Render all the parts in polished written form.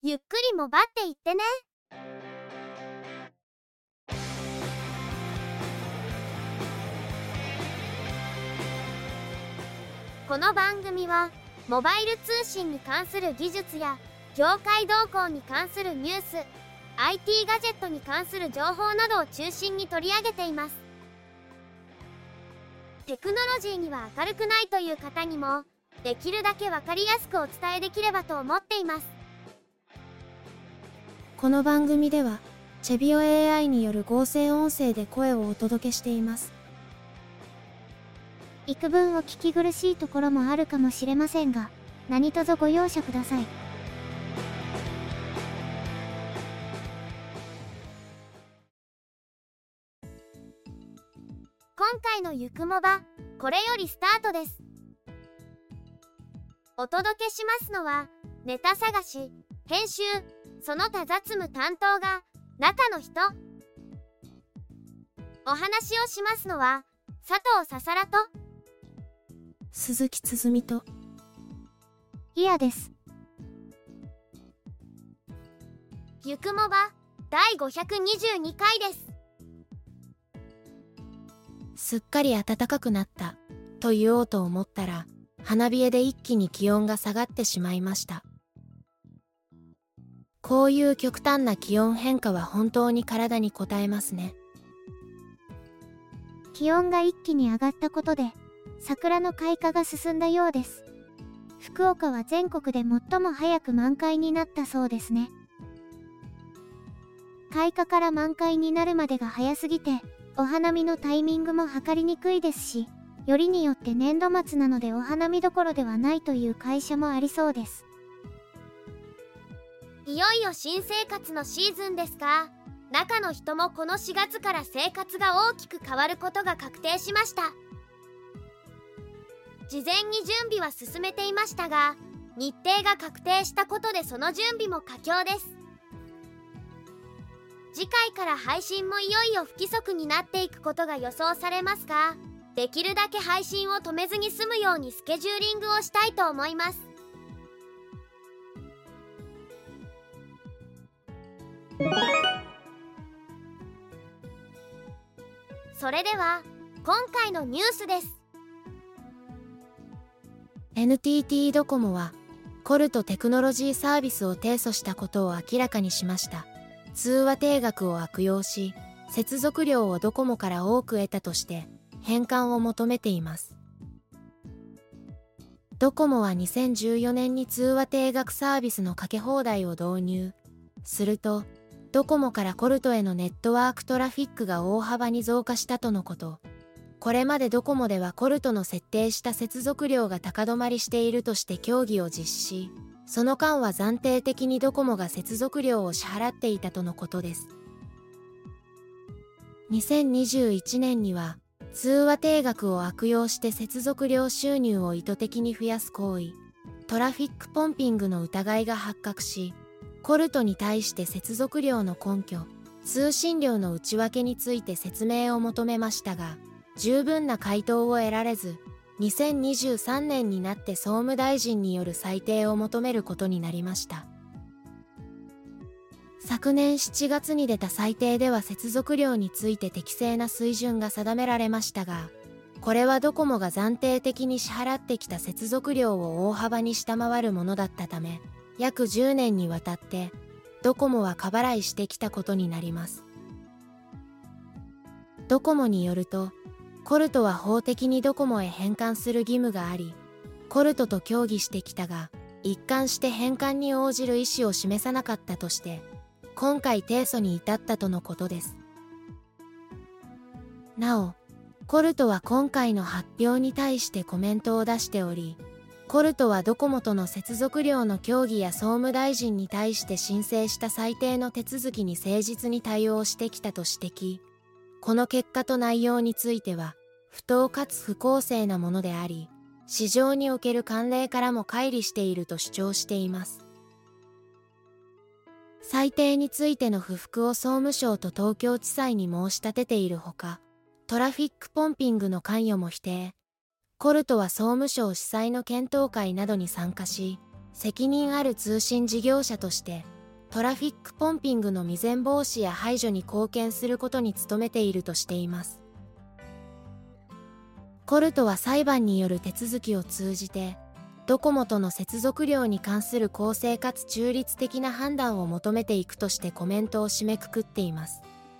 ゆっくりもばっていってね。この番組はモバイル通信に関する技術や業界動向に関するニュース、IT ガジェットに関する情報などを中心に取り上げています。テクノロジーには明るくないという方にもできるだけ分かりやすくお伝えできればと思っています。 この番組ではチェビオ AI による合成音声で声をお届けしています。 幾分お聞き苦しいところもあるかもしれませんが、何卒ご容赦ください。今回のゆくもば、これよりスタートです。お届けしますのは、ネタ探し、編集、その他雑務担当が中の人。お話をしますのは、佐藤ささらと鈴木つづみといやです。ゆくもば第522回です。 すっかり暖かくなったと言おうと思ったら、花冷えで一気に気温が下がってしまいました。こういう極端な気温変化は本当に体にこたえますね。 気温が一気に上がったことで桜の開花が進んだようです。福岡は全国で最も早く満開になったそうですね。開花から満開になるまでが早すぎて、お花見のタイミングも測りにくいですし、よりによって年度末なのでお花見どころではないという会社もありそうです。いよいよ新生活のシーズンですが、中の人もこの4月から生活が大きく変わることが確定しました。事前に準備は進めていましたが、日程が確定したことでその準備も佳境です。次回から配信もいよいよ不規則になっていくことが予想されますが、できるだけ配信を止めずに済むようにスケジューリングをしたいと思います。それでは今回のニュースです。 NTT ドコモはコルトテクノロジーサービスを提訴したことを明らかにしました。通話定額を悪用し、接続料をドコモから多く得たとして返還を求めています。ドコモは2014年に通話定額サービスのかけ放題を導入。すると、ドコモからコルトへのネットワークトラフィックが大幅に増加したとのこと。これまでドコモではコルトの設定した接続料が高止まりしているとして協議を実施。その間は暫定的にドコモが接続料を支払っていたとのことです。2021年には通話定額を悪用して接続料収入を意図的に増やす行為、トラフィックポンピングの疑いが発覚し、コルトに対して接続料の根拠、通信料の内訳について説明を求めましたが、十分な回答を得られず、2023年になって総務大臣による裁定を求めることになりました。昨年7月に出た裁定では接続料について適正な水準が定められましたが、これはドコモが暫定的に支払ってきた接続料を大幅に下回るものだったため、約10年にわたってドコモは過払いしてきたことになります。ドコモによると、コルトは法的にドコモへ返還する義務があり、コルトと協議してきたが、一貫して返還に応じる意思を示さなかったとして、今回提訴に至ったとのことです。なお、コルトは今回の発表に対してコメントを出しており、コルトはドコモとの接続料の協議や総務大臣に対して申請した裁定の手続きに誠実に対応してきたと指摘。この結果と内容については、不当かつ不公正なものであり、市場における慣例からも乖離していると主張しています。裁定についての不服を総務省と東京地裁に申し立てているほか、トラフィックポンピングの関与も否定。コルトは総務省主催の検討会などに参加し、責任ある通信事業者としてトラフィックポンピングの未然防止や排除に貢献することに努めているとしています。コルトは裁判による手続きを通じて、ドコモとの接続料に関する公正かつ中立的な判断を求めていくとしてコメントを締めくくっています。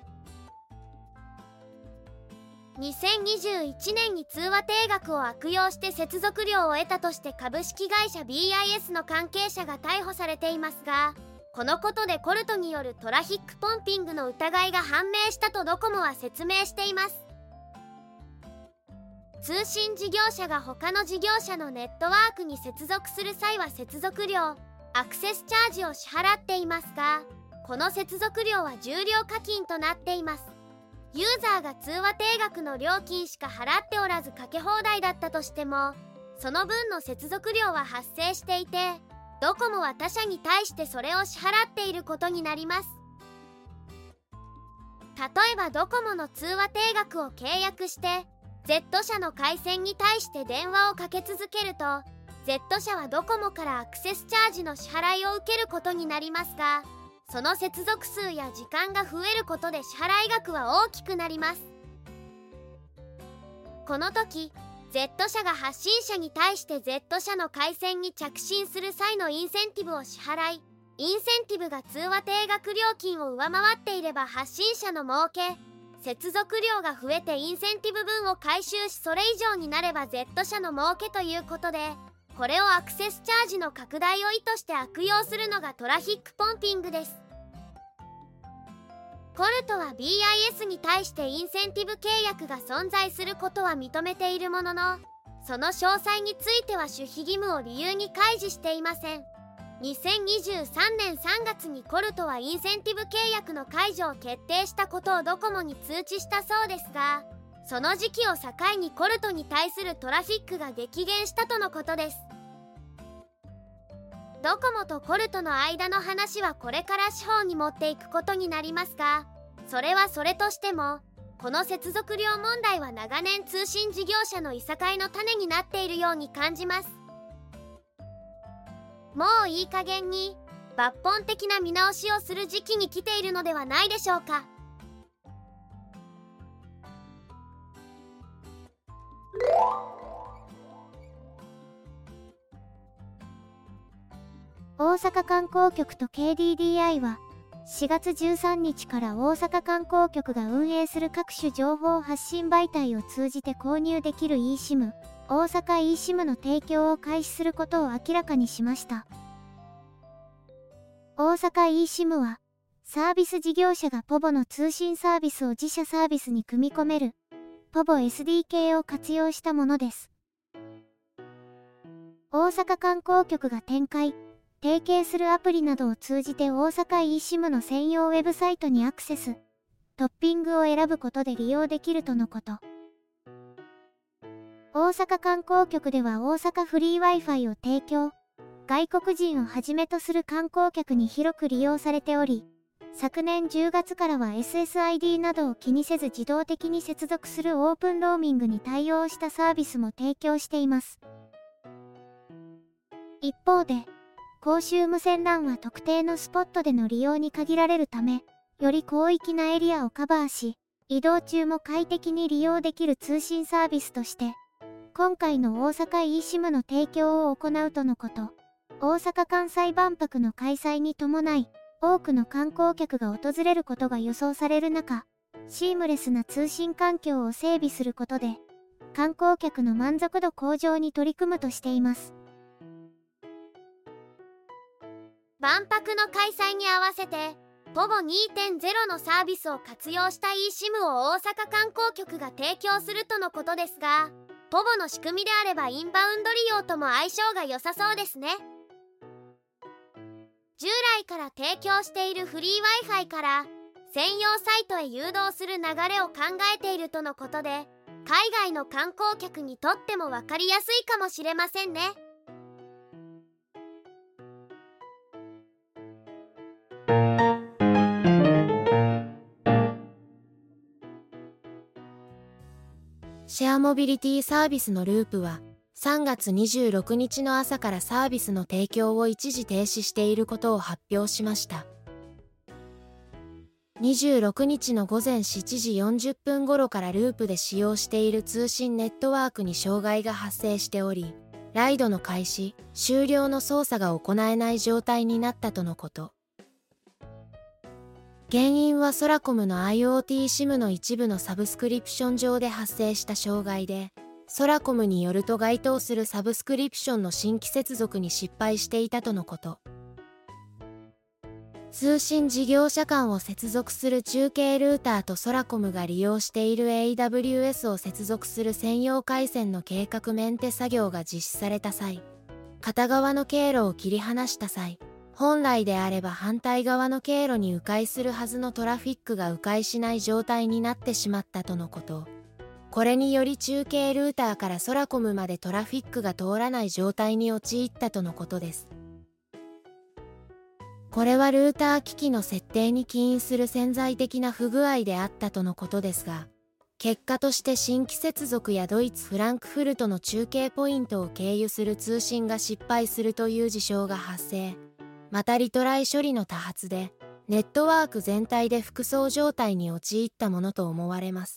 2021年に通話定額を悪用して接続料を得たとして株式会社 BIS の関係者が逮捕されていますが、このことでコルトによるトラフィックポンピングの疑いが判明したとドコモは説明しています。通信事業者が他の事業者のネットワークに接続する際は接続料、アクセスチャージを支払っていますが、この接続料は重量課金となっています。ユーザーが通話定額の料金しか払っておらずかけ放題だったとしても、その分の接続料は発生していて、ドコモは他社に対してそれを支払っていることになります。例えばドコモの通話定額を契約して、Z 社の回線に対して電話をかけ続けると、Z 社はドコモからアクセスチャージの支払いを受けることになりますが、その接続数や時間が増えることで支払い額は大きくなります。この時、Z 社が発信者に対して Z 社の回線に着信する際のインセンティブを支払い、インセンティブが通話定額料金を上回っていれば発信者の儲け、接続量が増えてインセンティブ分を回収しそれ以上になれば Z 社の儲けということで、これをアクセスチャージの拡大を意図して悪用するのがトラフィックポンピングです。コルトは BIS に対してインセンティブ契約が存在することは認めているものの、その詳細については守秘義務を理由に開示していません。2023年3月にコルトはインセンティブ契約の解除を決定したことをドコモに通知したそうですが、その時期を境にコルトに対するトラフィックが激減したとのことです。ドコモとコルトの間の話はこれから司法に持っていくことになりますが、それはそれとしても、この接続量問題は長年通信事業者のいさかいの種になっているように感じます。もういい加減に抜本的な見直しをする時期に来ているのではないでしょうか。 大阪観光局と KDDI は4月13日から大阪観光局が運営する各種情報発信媒体を通じて購入できる eSIM、大阪 eSIM の提供を開始することを明らかにしました。大阪 eSIM は、サービス事業者が POVO の通信サービスを自社サービスに組み込める POVO SDK を活用したものです。大阪観光局が展開、提携するアプリなどを通じて大阪 eSIM の専用ウェブサイトにアクセス、トッピングを選ぶことで利用できるとのこと。大阪観光局では大阪フリー Wi-Fi を提供、外国人をはじめとする観光客に広く利用されており、昨年10月からは SSID などを気にせず自動的に接続するオープンローミングに対応したサービスも提供しています。一方で、公衆無線 LAN は特定のスポットでの利用に限られるため、より広域なエリアをカバーし、移動中も快適に利用できる通信サービスとして、今回の大阪 eSIM の提供を行うとのこと。大阪・関西万博の開催に伴い、多くの観光客が訪れることが予想される中、シームレスな通信環境を整備することで、観光客の満足度向上に取り組むとしています。 万博の開催に合わせて、POVO 2.0 のサービスを活用した eSIM を大阪観光局が提供するとのことですが、POVO の仕組みであればインバウンド利用とも相性が良さそうですね。従来から提供しているフリー Wi-Fi から専用サイトへ誘導する流れを考えているとのことで、海外の観光客にとっても分かりやすいかもしれませんね。 シェアモビリティサービスのループは3月26日の朝からサービスの提供を一時停止していることを発表しました。 26日の午前7時40分頃からループで使用している通信ネットワークに障害が発生しており、ライドの開始・終了の操作が行えない状態になったとのこと。原因はソラコムの IoT SIM の一部のサブスクリプション上で発生した障害で、ソラコムによると該当するサブスクリプションの新規接続に失敗していたとのこと。通信事業者間を接続する中継ルーターとソラコムが利用している AWS を接続する専用回線の計画メンテ作業が実施された際、片側の経路を切り離した際、本来であれば反対側の経路に迂回するはずのトラフィックが迂回しない状態になってしまったとのこと。これにより中継ルーターからソラコムまでトラフィックが通らない状態に陥ったとのことです。これはルーター機器の設定に起因する潜在的な不具合であったとのことですが、結果として新規接続やドイツ・フランクフルトの中継ポイントを経由する通信が失敗するという事象が発生。またリトライ処理の多発で、ネットワーク全体で複層状態に陥ったものと思われます。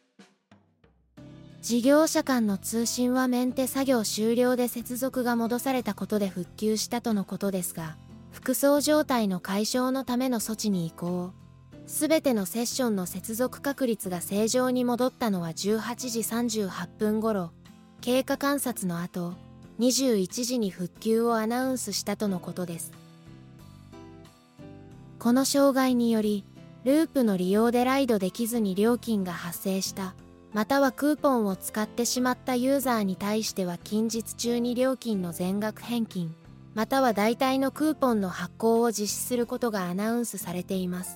事業者間の通信はメンテ作業終了で接続が戻されたことで復旧したとのことですが、複層状態の解消のための措置に移行。すべてのセッションの接続確率が正常に戻ったのは18時38分頃、経過観察の後、21時に復旧をアナウンスしたとのことです。この障害により、ループの利用でライドできずに料金が発生した、またはクーポンを使ってしまったユーザーに対しては近日中に料金の全額返金、または代替のクーポンの発行を実施することがアナウンスされています。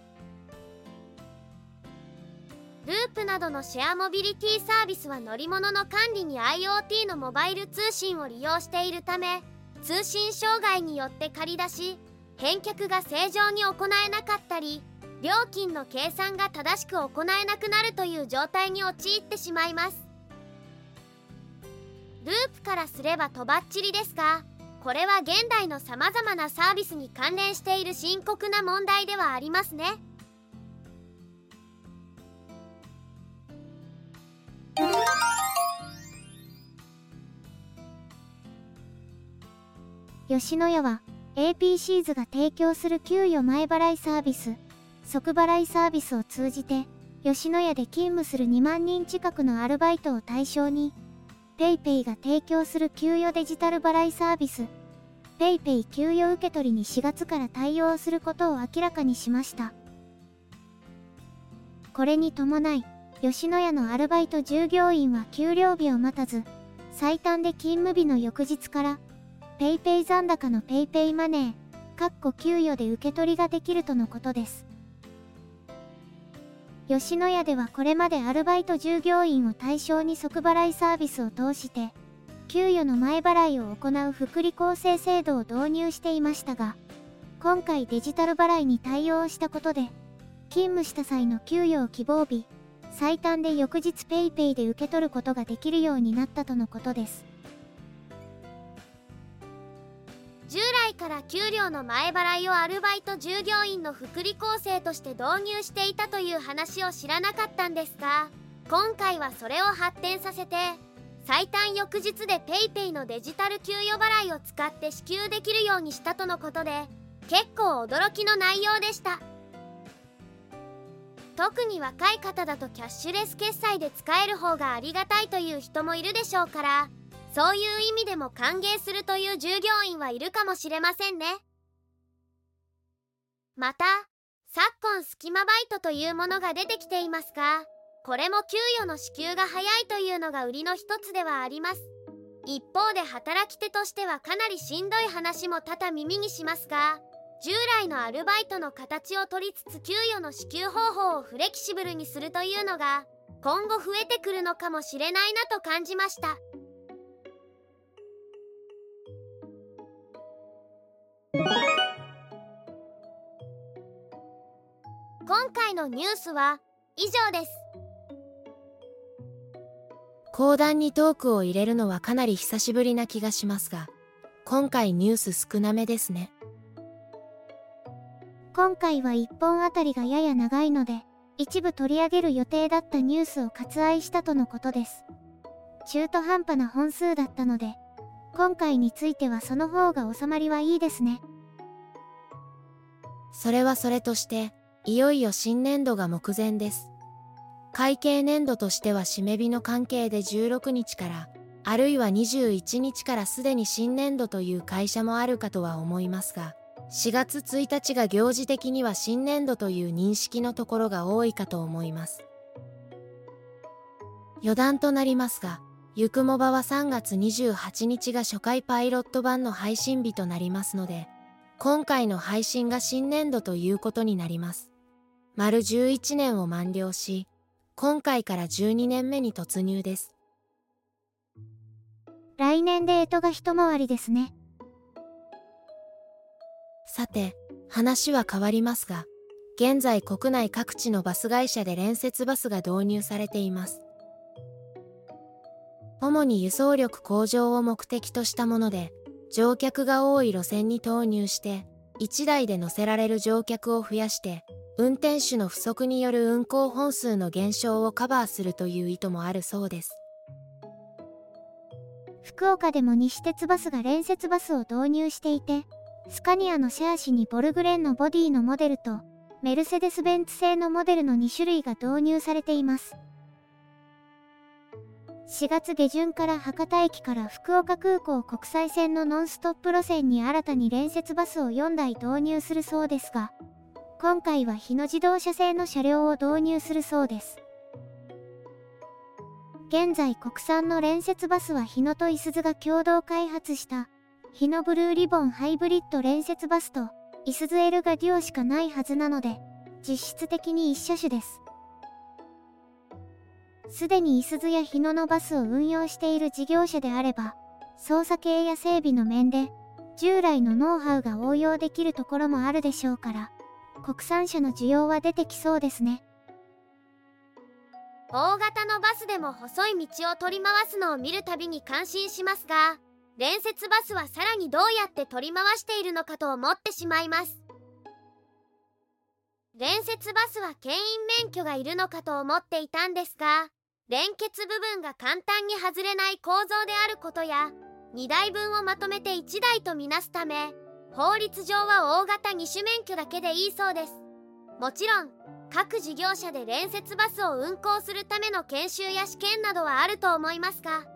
ループなどのシェアモビリティサービスは乗り物の管理に IoT のモバイル通信を利用しているため、通信障害によって借り出し、返却が正常に行えなかったり、料金の計算が正しく行えなくなるという状態に陥ってしまいます。ループからすればとばっちりですが、これは現代のさまざまなサービスに関連している深刻な問題ではありますね。 吉野家は APCs が提供する給与前払いサービス、即払いサービスを通じて、吉野家で勤務する2万人近くのアルバイトを対象に、PayPay が提供する給与デジタル払いサービス、PayPay 給与受取に4月から対応することを明らかにしました。これに伴い、吉野家のアルバイト従業員は給料日を待たず、最短で勤務日の翌日から、PayPay 残高の PayPay マネー、給与で受け取りができるとのことです。吉野家ではこれまでアルバイト従業員を対象に即払いサービスを通して、給与の前払いを行う福利厚生制度を導入していましたが、今回デジタル払いに対応したことで、勤務した際の給与を希望日、最短で翌日 PayPay で受け取ることができるようになったとのことです。 従来から給料の前払いをアルバイト従業員の福利厚生として導入していたという話を知らなかったんですが、今回はそれを発展させて、最短翌日で PayPay のデジタル給与払いを使って支給できるようにしたとのことで、結構驚きの内容でした。特に若い方だとキャッシュレス決済で使える方がありがたいという人もいるでしょうから、そういう意味でも歓迎するという従業員はいるかもしれませんね。また、昨今スキマバイトというものが出てきていますが、これも給与の支給が早いというのが売りの一つではあります。一方で働き手としてはかなりしんどい話も多々耳にしますが、従来のアルバイトの形を取りつつ給与の支給方法をフレキシブルにするというのが今後増えてくるのかもしれないなと感じました。今回のニュースは以上です。 講談にトークを入れるのはかなり久しぶりな気がしますが、今回ニュース少なめですね。 今回は1本あたりがやや長いので、一部取り上げる予定だったニュースを割愛したとのことです。中途半端な本数だったので、今回についてはその方が収まりはいいですね。 それはそれとして、いよいよ新年度が目前です。会計年度としては締め日の関係で16日から、あるいは21日からすでに新年度という会社もあるかとは思いますが、4月1日が行事的には新年度という認識のところが多いかと思います。余談となりますが、ゆくもばは3月28日が初回パイロット版の配信日となりますので、今回の配信が新年度ということになります。丸11年を満了し、今回から12年目に突入です。 来年で干支が一回りですね。 さて、話は変わりますが、現在国内各地のバス会社で連節バスが導入されています。主に輸送力向上を目的としたもので、乗客が多い路線に投入して、1台で乗せられる乗客を増やして、運転手の不足による運行本数の減少をカバーするという意図もあるそうです。 福岡でも西鉄バスが連節バスを導入していて、スカニアのシェアシにボルグレンのボディのモデルと、メルセデス・ベンツ製のモデルの2種類が導入されています。4月下旬から博多駅から福岡空港国際線のノンストップ路線に新たに連節バスを4台導入するそうですが、今回は日野自動車製の車両を導入するそうです。現在国産の連節バスは日野といすゞが共同開発した日野ブルーリボンハイブリッド連節バスといすゞ L がデュオしかないはずなので、実質的に一車種です。すでにいすゞや日野のバスを運用している事業者であれば、操作系や整備の面で従来のノウハウが応用できるところもあるでしょうから、国産車の需要は出てきそうですね。 大型のバスでも細い道を取り回すのを見るたびに感心しますが、連節バスはさらにどうやって取り回しているのかと思ってしまいます。連節バスは牽引免許がいるのかと思っていたんですが、連結部分が簡単に外れない構造であることや、2台分をまとめて1台とみなすため、法律上は大型2種免許だけでいいそうです。もちろん、各事業者で連節バスを運行するための研修や試験などはあると思いますが、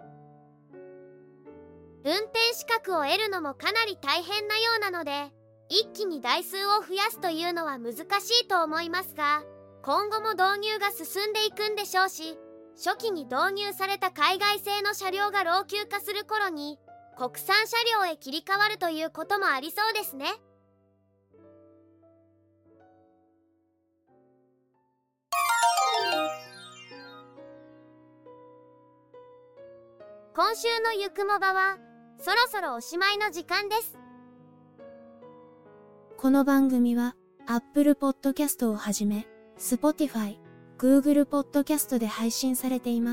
運転資格を得るのもかなり大変なようなので、一気に台数を増やすというのは難しいと思いますが、今後も導入が進んでいくんでしょうし、初期に導入された海外製の車両が老朽化する頃に、国産車両へ切り替わるということもありそうですね。今週のゆくもばは、そろそろおしまいの時間です。 この番組は Apple Podcast をはじめ Spotify、Google Podcast で配信されています。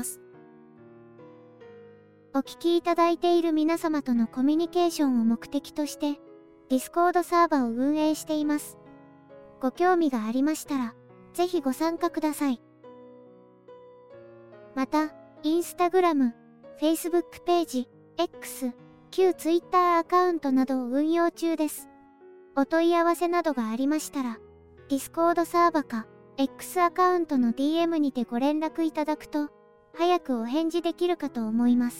お聞きいただいている皆様とのコミュニケーションを目的として、Discord サーバーを運営しています。ご興味がありましたら、ぜひご参加ください。また、Instagram、Facebook ページ、X、旧 Twitter アカウントなどを運用中です。お問い合わせなどがありましたら、Discord サーバか X アカウントの DM にてご連絡いただくと、早くお返事できるかと思います。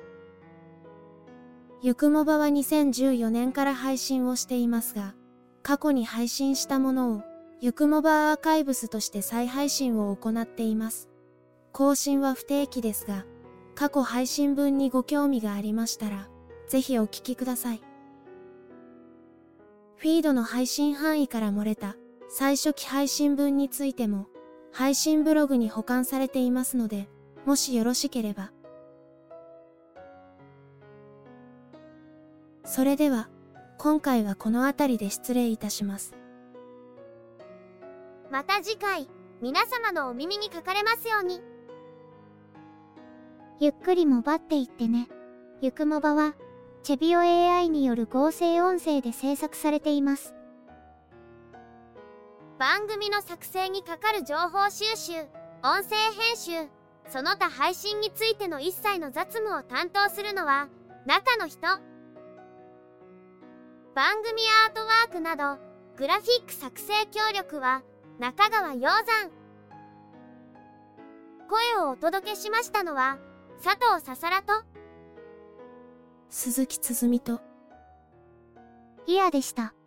ゆくもばは2014年から配信をしていますが、過去に配信したものをゆくもばアーカイブスとして再配信を行っています。更新は不定期ですが、過去配信分にご興味がありましたら、ぜひお聞きください。フィードの配信範囲から漏れた最初期配信分についても、配信ブログに保管されていますので、もしよろしければ。それでは、今回はこの辺りで失礼いたします。 また次回、皆様のお耳にかかれますように。 ゆっくりもばっていってね。ゆくもばは、チェビオ AI による合成音声で制作されています。 番組の作成にかかる情報収集、音声編集、その他配信についての一切の雑務を担当するのは中の人。番組アートワークなどグラフィック作成協力は中川鷹山。声をお届けしましたのは佐藤ささらと鈴木つづみとイヤでした。